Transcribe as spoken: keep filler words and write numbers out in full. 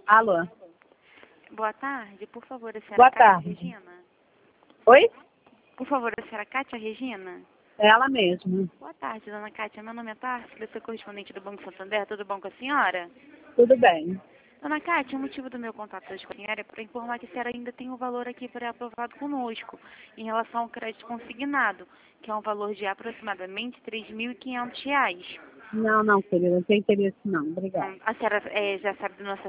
Alô? Boa tarde, por favor, a senhora Boa Cátia tarde. Regina. Oi? Por favor, a senhora Cátia Regina. É ela mesma. Boa tarde, dona Cátia. Meu nome é Társila, eu sou correspondente do Banco Santander. Tudo bom com a senhora? Tudo bem. Dona Cátia, o motivo do meu contato hoje com a senhora é para informar que a senhora ainda tem um valor aqui pré-aprovado conosco em relação ao crédito consignado, que é um valor de aproximadamente três mil e quinhentos reais. Não, não, querida, não tem interesse não. Hum, Obrigada. A senhora eh, já sabe do nosso